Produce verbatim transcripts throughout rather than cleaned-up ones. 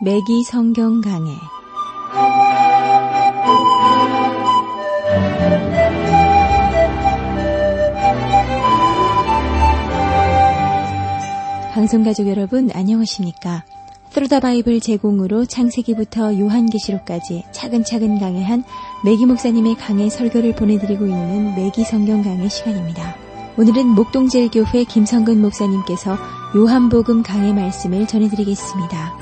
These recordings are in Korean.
매기 성경 강해. 방송가족 여러분 안녕하십니까? 트루더 바이블 제공으로 창세기부터 요한계시록까지 차근차근 강해한 매기 목사님의 강해 설교를 보내드리고 있는 매기 성경 강해 시간입니다. 오늘은 목동제일교회 김성근 목사님께서 요한복음 강해 말씀을 전해드리겠습니다.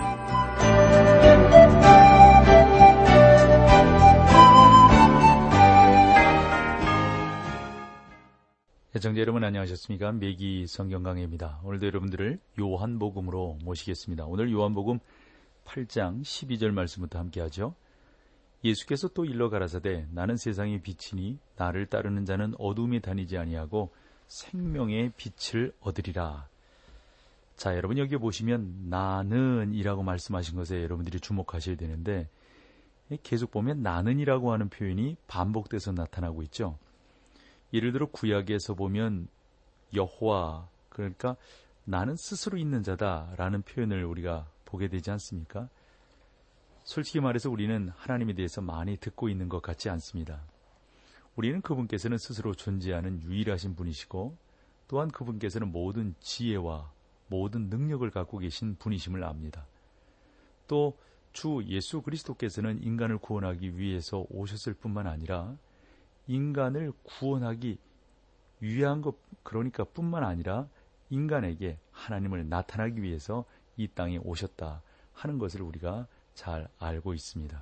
애청자 여러분 안녕하셨습니까? 매기 성경 강해입니다. 오늘도 여러분들을 요한복음으로 모시겠습니다. 오늘 요한복음 팔 장 십이 절 말씀부터 함께하죠. 예수께서 또 일러 가라사대 나는 세상의 빛이니 나를 따르는 자는 어둠에 다니지 아니하고 생명의 빛을 얻으리라. 자, 여러분 여기 보시면 나는 이라고 말씀하신 것에 여러분들이 주목하셔야 되는데 계속 보면 나는 이라고 하는 표현이 반복돼서 나타나고 있죠. 예를 들어 구약에서 보면 여호와, 그러니까 나는 스스로 있는 자다라는 표현을 우리가 보게 되지 않습니까? 솔직히 말해서 우리는 하나님에 대해서 많이 듣고 있는 것 같지 않습니다. 우리는 그분께서는 스스로 존재하는 유일하신 분이시고 또한 그분께서는 모든 지혜와 모든 능력을 갖고 계신 분이심을 압니다. 또 주 예수 그리스도께서는 인간을 구원하기 위해서 오셨을 뿐만 아니라 인간을 구원하기 위한 것, 그러니까 뿐만 아니라 인간에게 하나님을 나타나기 위해서 이 땅에 오셨다 하는 것을 우리가 잘 알고 있습니다.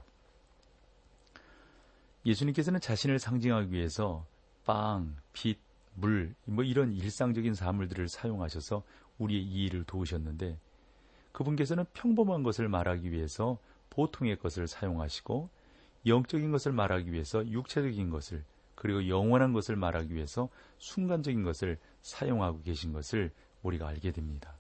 예수님께서는 자신을 상징하기 위해서 빵, 빛, 물, 뭐 이런 일상적인 사물들을 사용하셔서 우리의 이해를 도우셨는데 그분께서는 평범한 것을 말하기 위해서 보통의 것을 사용하시고 영적인 것을 말하기 위해서 육체적인 것을, 그리고 영원한 것을 말하기 위해서 순간적인 것을 사용하고 계신 것을 우리가 알게 됩니다.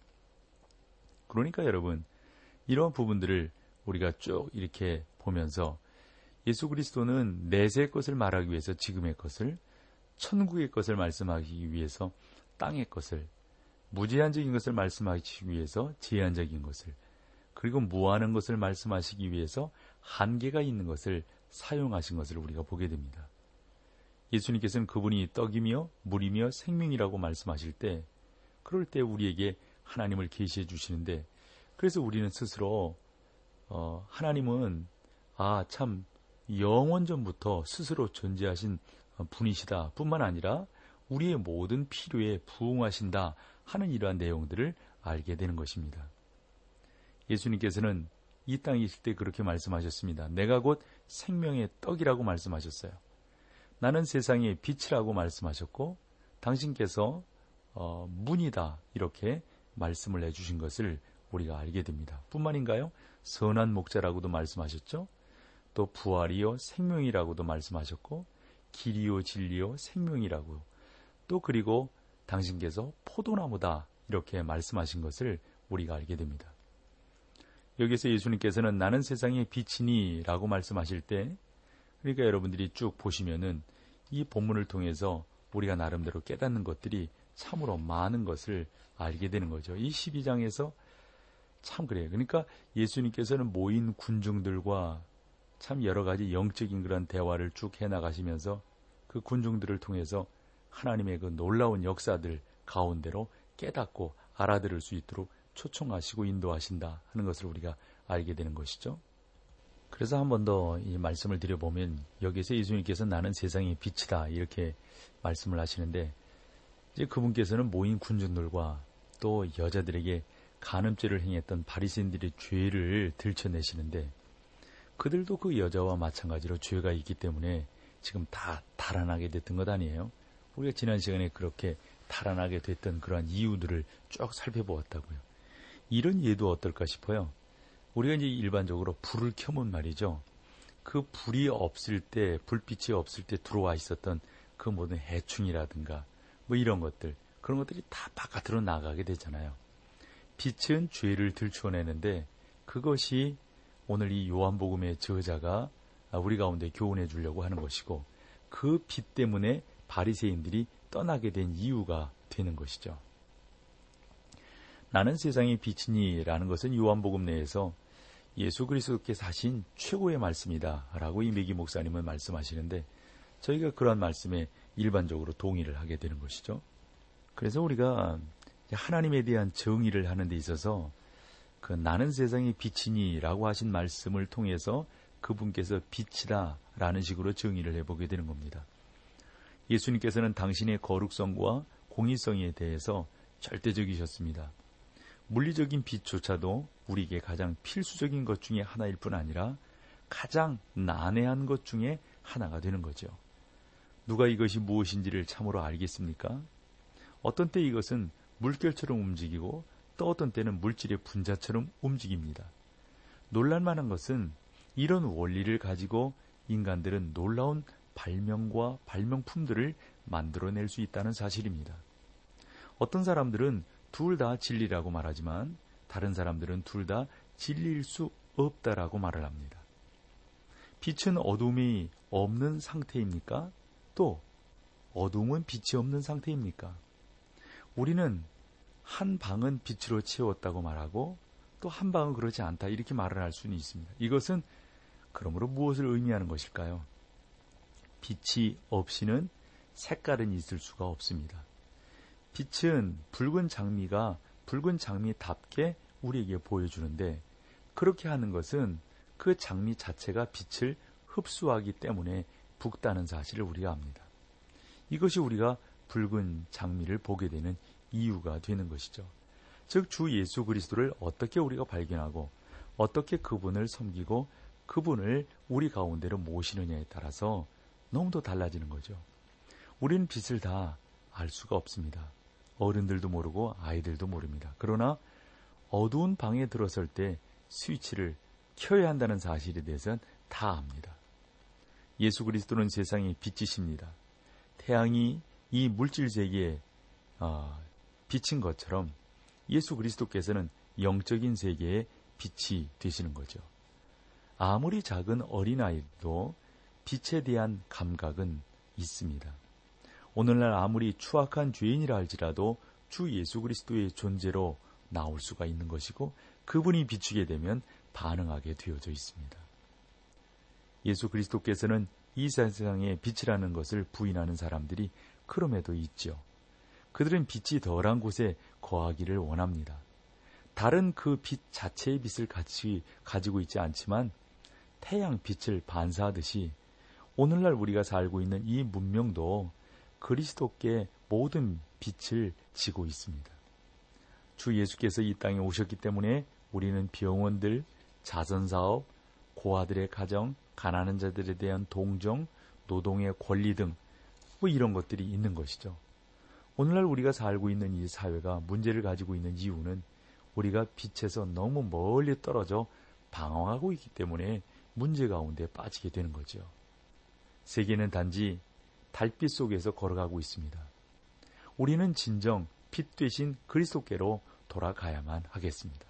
그러니까 여러분, 이러한 부분들을 우리가 쭉 이렇게 보면서 예수 그리스도는 내세의 것을 말하기 위해서 지금의 것을, 천국의 것을 말씀하기 위해서 땅의 것을, 무제한적인 것을 말씀하시기 위해서 제한적인 것을, 그리고 무한한 것을 말씀하시기 위해서 한계가 있는 것을 사용하신 것을 우리가 보게 됩니다. 예수님께서는 그분이 떡이며 물이며 생명이라고 말씀하실 때, 그럴 때 우리에게 하나님을 계시해 주시는데, 그래서 우리는 스스로 어, 하나님은 아, 참 영원전부터 스스로 존재하신 분이시다 뿐만 아니라 우리의 모든 필요에 부응하신다 하는 이러한 내용들을 알게 되는 것입니다. 예수님께서는 이 땅에 있을 때 그렇게 말씀하셨습니다. 내가 곧 생명의 떡이라고 말씀하셨어요. 나는 세상의 빛이라고 말씀하셨고 당신께서 어, 문이다 이렇게 말씀을 해주신 것을 우리가 알게 됩니다. 뿐만인가요? 선한 목자라고도 말씀하셨죠. 또 부활이요 생명이라고도 말씀하셨고 길이요 진리요 생명이라고, 또 그리고 당신께서 포도나무다 이렇게 말씀하신 것을 우리가 알게 됩니다. 여기서 예수님께서는 나는 세상의 빛이니 라고 말씀하실 때, 그러니까 여러분들이 쭉 보시면은 이 본문을 통해서 우리가 나름대로 깨닫는 것들이 참으로 많은 것을 알게 되는 거죠. 이 십이 장에서 참 그래요. 그러니까 예수님께서는 모인 군중들과 참 여러 가지 영적인 그런 대화를 쭉 해나가시면서 그 군중들을 통해서 하나님의 그 놀라운 역사들 가운데로 깨닫고 알아들을 수 있도록 초청하시고 인도하신다 하는 것을 우리가 알게 되는 것이죠. 그래서 한 번 더 이 말씀을 드려보면 여기서 예수님께서 나는 세상의 빛이다 이렇게 말씀을 하시는데, 이제 그분께서는 모인 군중들과 또 여자들에게 간음죄를 행했던 바리새인들의 죄를 들춰내시는데, 그들도 그 여자와 마찬가지로 죄가 있기 때문에 지금 다 달아나게 됐던 것 아니에요. 우리가 지난 시간에 그렇게 달아나게 됐던 그러한 이유들을 쭉 살펴보았다고요. 이런 예도 어떨까 싶어요. 우리가 이제 일반적으로 불을 켜면 말이죠. 그 불이 없을 때, 불빛이 없을 때 들어와 있었던 그 모든 해충이라든가 뭐 이런 것들, 그런 것들이 다 바깥으로 나가게 되잖아요. 빛은 죄를 들추어내는데 그것이 오늘 이 요한복음의 저자가 우리 가운데 교훈해 주려고 하는 것이고, 그 빛 때문에 바리새인들이 떠나게 된 이유가 되는 것이죠. 나는 세상의 빛이니 라는 것은 요한복음 내에서 예수 그리스도께서 하신 최고의 말씀이다 라고 이 매기 목사님은 말씀하시는데, 저희가 그러한 말씀에 일반적으로 동의를 하게 되는 것이죠. 그래서 우리가 하나님에 대한 정의를 하는 데 있어서 그 나는 세상의 빛이니 라고 하신 말씀을 통해서 그분께서 빛이다 라는 식으로 정의를 해보게 되는 겁니다. 예수님께서는 당신의 거룩성과 공의성에 대해서 절대적이셨습니다. 물리적인 빛조차도 우리에게 가장 필수적인 것 중에 하나일 뿐 아니라 가장 난해한 것 중에 하나가 되는 거죠. 누가 이것이 무엇인지를 참으로 알겠습니까? 어떤 때 이것은 물결처럼 움직이고 또 어떤 때는 물질의 분자처럼 움직입니다. 놀랄만한 것은 이런 원리를 가지고 인간들은 놀라운 발명과 발명품들을 만들어낼 수 있다는 사실입니다. 어떤 사람들은 둘 다 진리라고 말하지만 다른 사람들은 둘 다 진리일 수 없다라고 말을 합니다. 빛은 어둠이 없는 상태입니까? 또 어둠은 빛이 없는 상태입니까? 우리는 한 방은 빛으로 채웠다고 말하고 또 한 방은 그렇지 않다 이렇게 말을 할 수는 있습니다. 이것은 그러므로 무엇을 의미하는 것일까요? 빛이 없이는 색깔은 있을 수가 없습니다. 빛은 붉은 장미가 붉은 장미답게 우리에게 보여주는데, 그렇게 하는 것은 그 장미 자체가 빛을 흡수하기 때문에 붉다는 사실을 우리가 압니다. 이것이 우리가 붉은 장미를 보게 되는 이유가 되는 것이죠. 즉 주 예수 그리스도를 어떻게 우리가 발견하고 어떻게 그분을 섬기고 그분을 우리 가운데로 모시느냐에 따라서 너무도 달라지는 거죠. 우리는 빛을 다 알 수가 없습니다. 어른들도 모르고 아이들도 모릅니다. 그러나 어두운 방에 들어설 때 스위치를 켜야 한다는 사실에 대해서는 다 압니다. 예수 그리스도는 세상의 빛이십니다. 태양이 이 물질 세계에 어, 비친 것처럼 예수 그리스도께서는 영적인 세계의 빛이 되시는 거죠. 아무리 작은 어린아이도 빛에 대한 감각은 있습니다. 오늘날 아무리 추악한 죄인이라 할지라도 주 예수 그리스도의 존재로 나올 수가 있는 것이고 그분이 비추게 되면 반응하게 되어져 있습니다. 예수 그리스도께서는 이 세상의 빛이라는 것을 부인하는 사람들이 그럼에도 있죠. 그들은 빛이 덜한 곳에 거하기를 원합니다. 다른 그 빛 자체의 빛을 같이 가지고 있지 않지만 태양 빛을 반사하듯이 오늘날 우리가 살고 있는 이 문명도 그리스도께 모든 빛을 지고 있습니다. 주 예수께서 이 땅에 오셨기 때문에 우리는 병원들, 자선사업, 고아들의 가정, 가난한 자들에 대한 동정, 노동의 권리 등 뭐 이런 것들이 있는 것이죠. 오늘날 우리가 살고 있는 이 사회가 문제를 가지고 있는 이유는 우리가 빛에서 너무 멀리 떨어져 방황하고 있기 때문에 문제 가운데 빠지게 되는 거죠. 세계는 단지 달빛 속에서 걸어가고 있습니다. 우리는 진정 빛 되신 그리스도께로 돌아가야만 하겠습니다.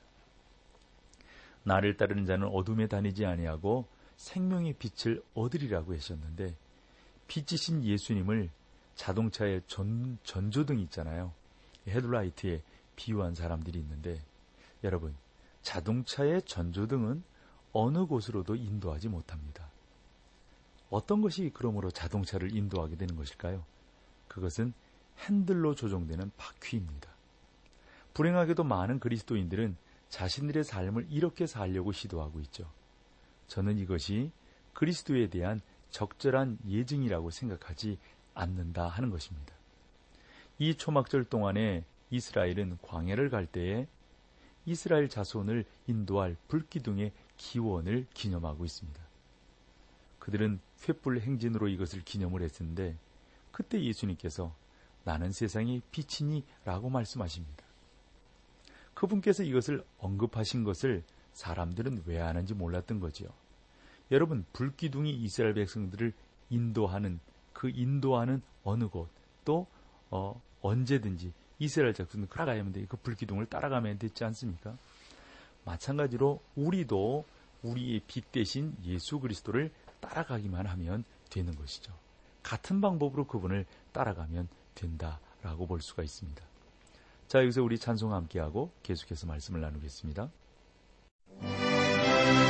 나를 따르는 자는 어둠에 다니지 아니하고 생명의 빛을 얻으리라고 하셨는데, 빛이신 예수님을 자동차의 전, 전조등 있잖아요. 헤드라이트에 비유한 사람들이 있는데, 여러분, 자동차의 전조등은 어느 곳으로도 인도하지 못합니다. 어떤 것이 그러므로 자동차를 인도하게 되는 것일까요? 그것은 핸들로 조종되는 바퀴입니다. 불행하게도 많은 그리스도인들은 자신들의 삶을 이렇게 살려고 시도하고 있죠. 저는 이것이 그리스도에 대한 적절한 예증이라고 생각하지 않는다 하는 것입니다. 이 초막절 동안에 이스라엘은 광야를 갈 때에 이스라엘 자손을 인도할 불기둥의 기원을 기념하고 있습니다. 그들은 횃불 행진으로 이것을 기념을 했는데 그때 예수님께서 나는 세상의 빛이니 라고 말씀하십니다. 그분께서 이것을 언급하신 것을 사람들은 왜 아는지 몰랐던 거죠. 여러분, 불기둥이 이스라엘 백성들을 인도하는 그 인도하는 어느 곳 또 어, 언제든지 이스라엘 백성들은 따라가야만 돼. 그 불기둥을 따라가면 되지 않습니까? 마찬가지로 우리도 우리의 빛 대신 예수 그리스도를 따라가기만 하면 되는 것이죠. 같은 방법으로 그분을 따라가면 된다라고 볼 수가 있습니다. 자, 여기서 우리 찬송 함께하고 계속해서 말씀을 나누겠습니다.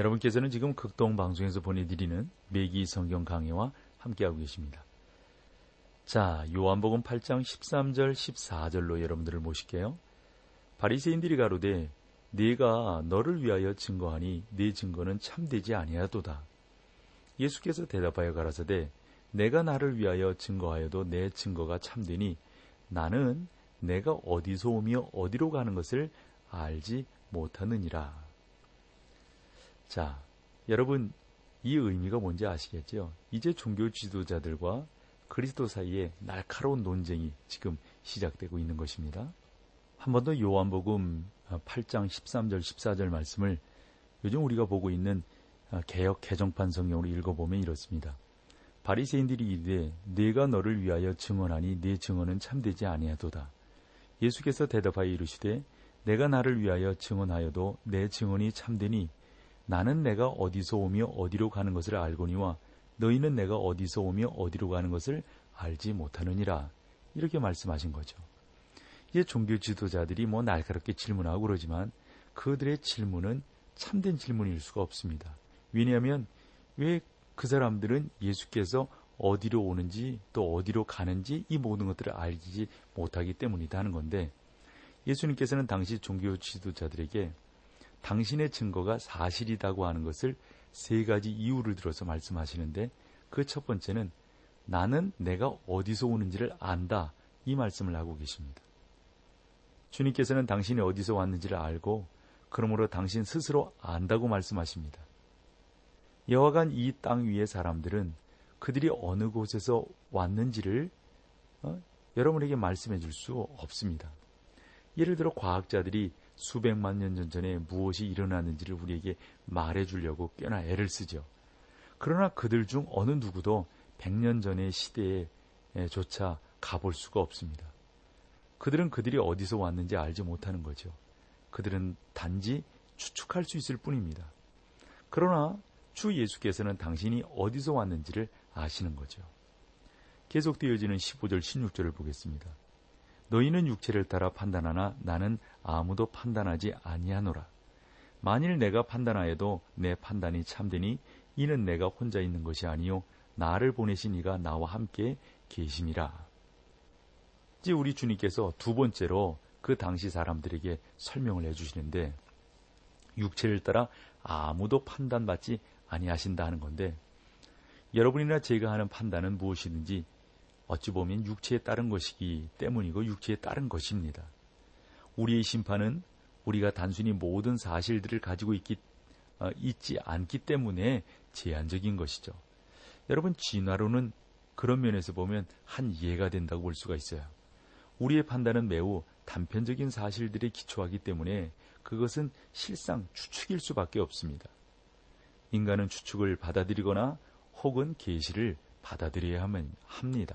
여러분께서는 지금 극동방송에서 보내드리는 매기 성경 강해와 함께하고 계십니다. 자, 요한복음 팔 장 십삼 절 십사 절로 여러분들을 모실게요. 바리새인들이 가로되 네가 너를 위하여 증거하니 네 증거는 참되지 아니하도다. 예수께서 대답하여 가라사대 내가 나를 위하여 증거하여도 내 증거가 참되니 나는 내가 어디서 오며 어디로 가는 것을 알지 못하느니라. 자, 여러분 이 의미가 뭔지 아시겠죠? 이제 종교 지도자들과 그리스도 사이에 날카로운 논쟁이 지금 시작되고 있는 것입니다. 한 번 더 요한복음 팔 장 십삼 절 십사 절 말씀을 요즘 우리가 보고 있는 개역 개정판 성경으로 읽어보면 이렇습니다. 바리새인들이 이르되 내가 너를 위하여 증언하니 네 증언은 참되지 아니하도다. 예수께서 대답하여 이르시되 내가 나를 위하여 증언하여도 내 증언이 참되니 나는 내가 어디서 오며 어디로 가는 것을 알거니와 너희는 내가 어디서 오며 어디로 가는 것을 알지 못하느니라. 이렇게 말씀하신 거죠. 이제 종교 지도자들이 뭐 날카롭게 질문하고 그러지만 그들의 질문은 참된 질문일 수가 없습니다. 왜냐하면 왜 그 사람들은 예수께서 어디로 오는지 또 어디로 가는지 이 모든 것들을 알지 못하기 때문이다 하는 건데, 예수님께서는 당시 종교 지도자들에게 당신의 증거가 사실이라고 하는 것을 세 가지 이유를 들어서 말씀하시는데, 그 첫 번째는 나는 내가 어디서 오는지를 안다, 이 말씀을 하고 계십니다. 주님께서는 당신이 어디서 왔는지를 알고 그러므로 당신 스스로 안다고 말씀하십니다. 여하간 이 땅 위의 사람들은 그들이 어느 곳에서 왔는지를 어? 여러분에게 말씀해 줄 수 없습니다. 예를 들어 과학자들이 수백만 년 전에 무엇이 일어났는지를 우리에게 말해 주려고 꽤나 애를 쓰죠. 그러나 그들 중 어느 누구도 백 년 전의 시대에조차 가볼 수가 없습니다. 그들은 그들이 어디서 왔는지 알지 못하는 거죠. 그들은 단지 추측할 수 있을 뿐입니다. 그러나 주 예수께서는 당신이 어디서 왔는지를 아시는 거죠. 계속되어지는 십오 절 십육 절을 보겠습니다. 너희는 육체를 따라 판단하나 나는 아무도 판단하지 아니하노라. 만일 내가 판단하여도 내 판단이 참되니 이는 내가 혼자 있는 것이 아니요 나를 보내신 이가 나와 함께 계심이라. 이제 우리 주님께서 두 번째로 그 당시 사람들에게 설명을 해주시는데, 육체를 따라 아무도 판단받지 아니하신다 하는 건데, 여러분이나 제가 하는 판단은 무엇이든지 어찌 보면 육체에 따른 것이기 때문이고 육체에 따른 것입니다. 우리의 심판은 우리가 단순히 모든 사실들을 가지고 있기, 어, 있지 않기 때문에 제한적인 것이죠. 여러분, 진화론은 그런 면에서 보면 한 이해가 된다고 볼 수가 있어요. 우리의 판단은 매우 단편적인 사실들에 기초하기 때문에 그것은 실상 추측일 수밖에 없습니다. 인간은 추측을 받아들이거나 혹은 계시를 받아들여야 합니다.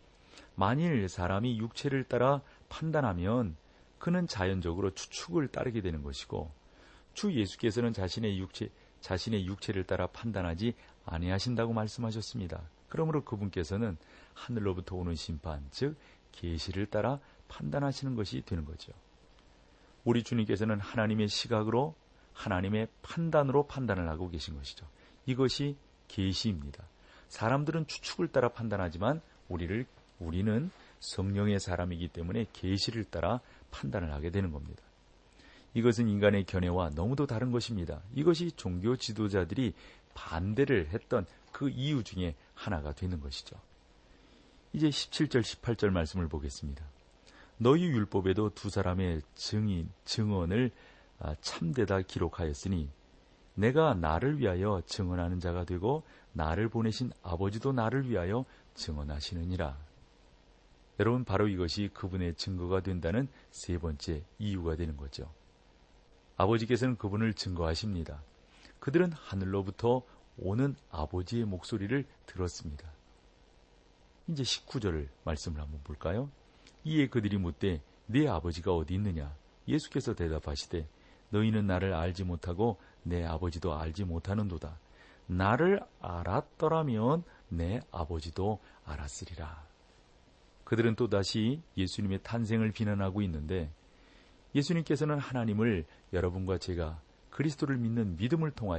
만일 사람이 육체를 따라 판단하면 그는 자연적으로 추측을 따르게 되는 것이고, 주 예수께서는 자신의 육체, 자신의 육체를 따라 판단하지 아니하신다고 말씀하셨습니다. 그러므로 그분께서는 하늘로부터 오는 심판, 즉 계시를 따라 판단하시는 것이 되는 거죠. 우리 주님께서는 하나님의 시각으로, 하나님의 판단으로 판단을 하고 계신 것이죠. 이것이 계시입니다. 사람들은 추측을 따라 판단하지만 우리를 우리는 성령의 사람이기 때문에 계시를 따라 판단을 하게 되는 겁니다. 이것은 인간의 견해와 너무도 다른 것입니다. 이것이 종교 지도자들이 반대를 했던 그 이유 중에 하나가 되는 것이죠. 이제 십칠 절 십팔 절 말씀을 보겠습니다. 너희 율법에도 두 사람의 증인, 증언을 참되다 기록하였으니 내가 나를 위하여 증언하는 자가 되고 나를 보내신 아버지도 나를 위하여 증언하시느니라. 여러분, 바로 이것이 그분의 증거가 된다는 세 번째 이유가 되는 거죠. 아버지께서는 그분을 증거하십니다. 그들은 하늘로부터 오는 아버지의 목소리를 들었습니다. 이제 십구 절 말씀을 한번 볼까요? 이에 그들이 묻되 네 아버지가 어디 있느냐? 예수께서 대답하시되 너희는 나를 알지 못하고 내 아버지도 알지 못하는도다. 나를 알았더라면 내 아버지도 알았으리라. 그들은 또다시 예수님의 탄생을 비난하고 있는데, 예수님께서는 하나님을 여러분과 제가 그리스도를 믿는 믿음을 통하여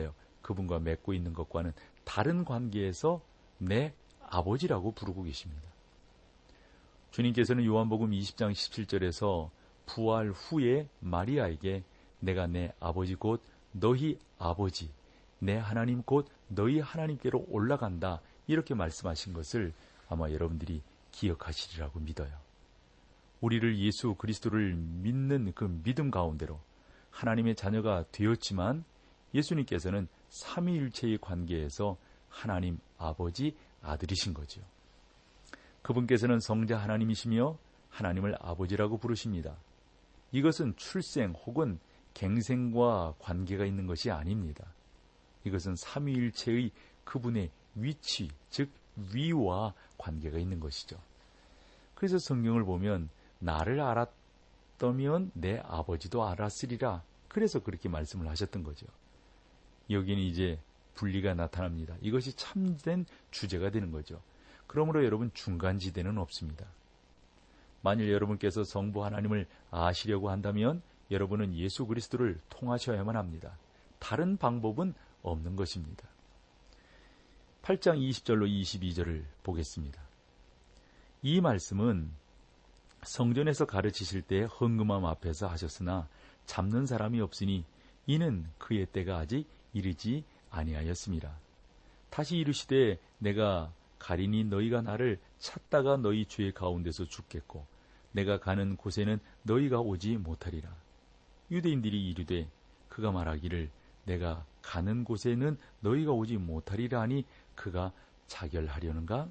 그분과 맺고 있는 것과는 다른 관계에서 내 아버지라고 부르고 계십니다. 주님께서는 요한복음 이십 장 십칠 절에서 부활 후에 마리아에게 내가 내 아버지 곧 너희 아버지, 내 하나님 곧 너희 하나님께로 올라간다, 이렇게 말씀하신 것을 아마 여러분들이 기억하시리라고 믿어요. 우리를 예수 그리스도를 믿는 그 믿음 가운데로 하나님의 자녀가 되었지만 예수님께서는 삼위일체의 관계에서 하나님 아버지 아들이신 거죠. 그분께서는 성자 하나님이시며 하나님을 아버지라고 부르십니다. 이것은 출생 혹은 갱생과 관계가 있는 것이 아닙니다. 이것은 삼위일체의 그분의 위치, 즉 위와 관계가 있는 것이죠. 그래서 성경을 보면 나를 알았다면 내 아버지도 알았으리라. 그래서 그렇게 말씀을 하셨던 거죠. 여기는 이제 분리가 나타납니다. 이것이 참된 주제가 되는 거죠. 그러므로 여러분 중간지대는 없습니다. 만일 여러분께서 성부 하나님을 아시려고 한다면 여러분은 예수 그리스도를 통하셔야만 합니다. 다른 방법은 없는 것입니다. 팔 장 이십 절로 이십이 절을 보겠습니다. 이 말씀은 성전에서 가르치실 때 헌금함 앞에서 하셨으나 잡는 사람이 없으니 이는 그의 때가 아직 이르지 아니하였습니다. 다시 이르시되 내가 가리니 너희가 나를 찾다가 너희 죄 가운데서 죽겠고 내가 가는 곳에는 너희가 오지 못하리라. 유대인들이 이르되 그가 말하기를 내가 가는 곳에는 너희가 오지 못하리라 하니 그가 자결하려는가?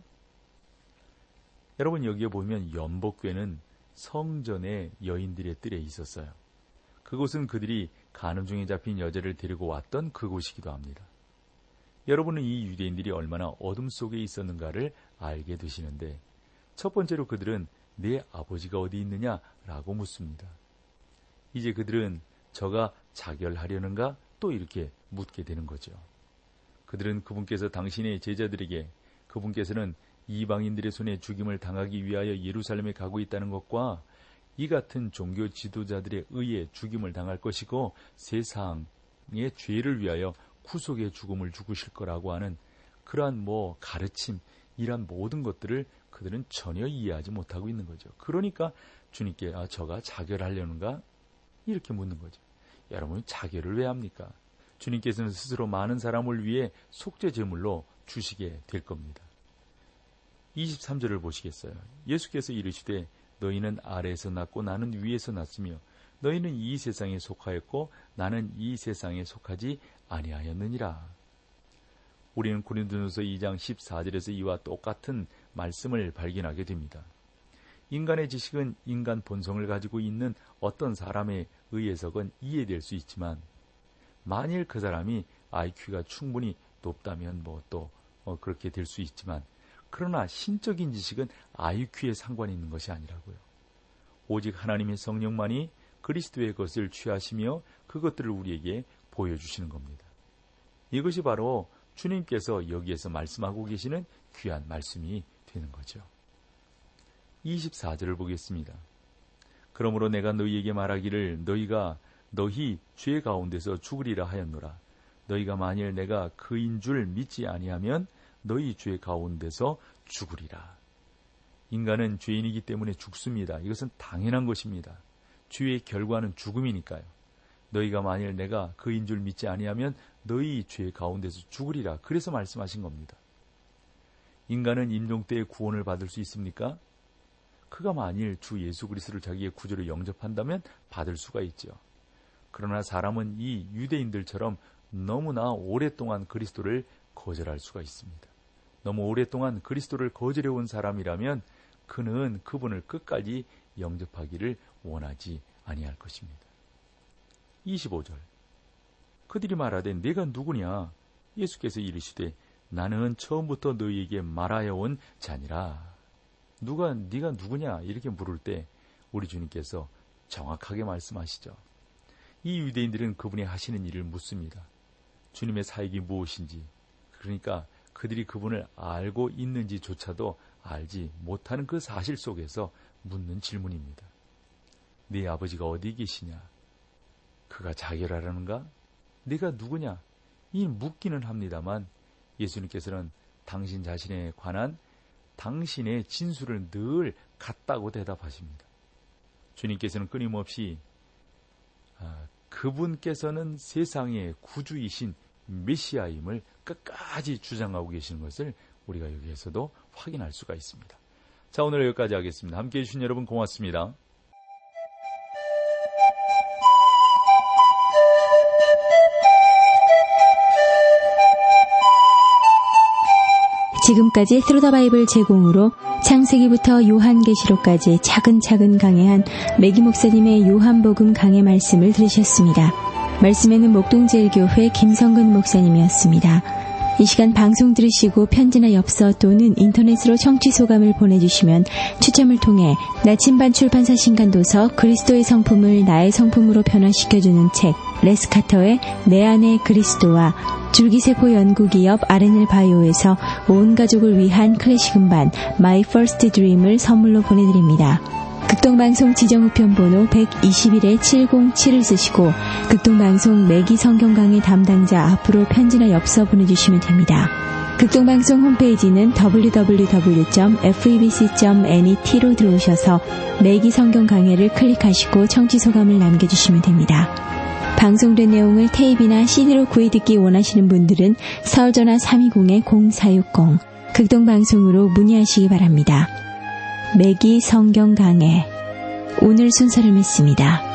여러분 여기에 보면 연복궤는 성전의 여인들의 뜰에 있었어요. 그곳은 그들이 간음 중에 잡힌 여자를 데리고 왔던 그곳이기도 합니다. 여러분은 이 유대인들이 얼마나 어둠 속에 있었는가를 알게 되시는데 첫 번째로 그들은 내 아버지가 어디 있느냐라고 묻습니다. 이제 그들은 저가 자결하려는가 또 이렇게 묻게 되는 거죠. 그들은 그분께서 당신의 제자들에게 그분께서는 이방인들의 손에 죽임을 당하기 위하여 예루살렘에 가고 있다는 것과 이 같은 종교 지도자들에 의해 죽임을 당할 것이고 세상의 죄를 위하여 구속의 죽음을 죽으실 거라고 하는 그러한 뭐 가르침, 이러한 모든 것들을 그들은 전혀 이해하지 못하고 있는 거죠. 그러니까 주님께 아, 저가 자결하려는가? 이렇게 묻는 거죠. 여러분 자결을 왜 합니까? 주님께서는 스스로 많은 사람을 위해 속죄 제물로 주시게 될 겁니다. 이십삼 절을 보시겠어요. 예수께서 이르시되 너희는 아래에서 났고 나는 위에서 났으며 너희는 이 세상에 속하였고 나는 이 세상에 속하지 아니하였느니라. 우리는 고린도전서 이 장 십사 절에서 이와 똑같은 말씀을 발견하게 됩니다. 인간의 지식은 인간 본성을 가지고 있는 어떤 사람에 의해서건 이해될 수 있지만 만일 그 사람이 아이큐가 충분히 높다면 뭐 또 어 그렇게 될 수 있지만 그러나 신적인 지식은 아이큐에 상관이 있는 것이 아니라고요. 오직 하나님의 성령만이 그리스도의 것을 취하시며 그것들을 우리에게 보여주시는 겁니다. 이것이 바로 주님께서 여기에서 말씀하고 계시는 귀한 말씀이 되는 거죠. 이십사 절을 보겠습니다. 그러므로 내가 너희에게 말하기를 너희가 너희 죄 가운데서 죽으리라 하였노라. 너희가 만일 내가 그인 줄 믿지 아니하면 너희 죄 가운데서 죽으리라. 인간은 죄인이기 때문에 죽습니다. 이것은 당연한 것입니다. 죄의 결과는 죽음이니까요. 너희가 만일 내가 그인 줄 믿지 아니하면 너희 죄 가운데서 죽으리라. 그래서 말씀하신 겁니다. 인간은 임종 때에 구원을 받을 수 있습니까? 그가 만일 주 예수 그리스도를 자기의 구주로 영접한다면 받을 수가 있죠. 그러나 사람은 이 유대인들처럼 너무나 오랫동안 그리스도를 거절할 수가 있습니다. 너무 오랫동안 그리스도를 거절해온 사람이라면 그는 그분을 끝까지 영접하기를 원하지 아니할 것입니다. 이십오 절 그들이 말하되 내가 누구냐? 예수께서 이르시되 나는 처음부터 너희에게 말하여 온 자니라. 누가 네가 누구냐? 이렇게 물을 때 우리 주님께서 정확하게 말씀하시죠. 이 유대인들은 그분이 하시는 일을 묻습니다. 주님의 사역이 무엇인지, 그러니까 그들이 그분을 알고 있는지조차도 알지 못하는 그 사실 속에서 묻는 질문입니다. 네 아버지가 어디 계시냐? 그가 자결하라는가? 네가 누구냐? 이 묻기는 합니다만 예수님께서는 당신 자신에 관한 당신의 진술을 늘 같다고 대답하십니다. 주님께서는 끊임없이 아, 그분께서는 세상의 구주이신 메시아임을 끝까지 주장하고 계시는 것을 우리가 여기에서도 확인할 수가 있습니다. 자, 오늘 여기까지 하겠습니다. 함께해 주신 여러분 고맙습니다. 지금까지 스루 더 바이블 제공으로 창세기부터 요한계시록까지 차근차근 강해한 매기 목사님의 요한복음 강해 말씀을 들으셨습니다. 말씀에는 목동제일교회 김성근 목사님이었습니다. 이 시간 방송 들으시고 편지나 엽서 또는 인터넷으로 청취 소감을 보내주시면 추첨을 통해 나침반 출판사 신간도서 그리스도의 성품을 나의 성품으로 변화시켜주는 책 레스카터의 내 안의 그리스도와 줄기세포 연구기업 알엔엘 바이오에서 온 가족을 위한 클래식 음반 My First Dream을 선물로 보내드립니다. 극동방송 지정우편 번호 백이십일 칠공칠을 쓰시고 극동방송 매기 성경 강의 담당자 앞으로 편지나 엽서 보내주시면 됩니다. 극동방송 홈페이지는 더블유 더블유 더블유 점 에프이비씨 점 넷으로 들어오셔서 매기 성경 강의를 클릭하시고 청취 소감을 남겨주시면 됩니다. 방송된 내용을 테이프나 씨디로 구해듣기 원하시는 분들은 서울전화 삼이공 공사육공 극동방송으로 문의하시기 바랍니다. 매기 성경 강해 오늘 순서를 맺습니다.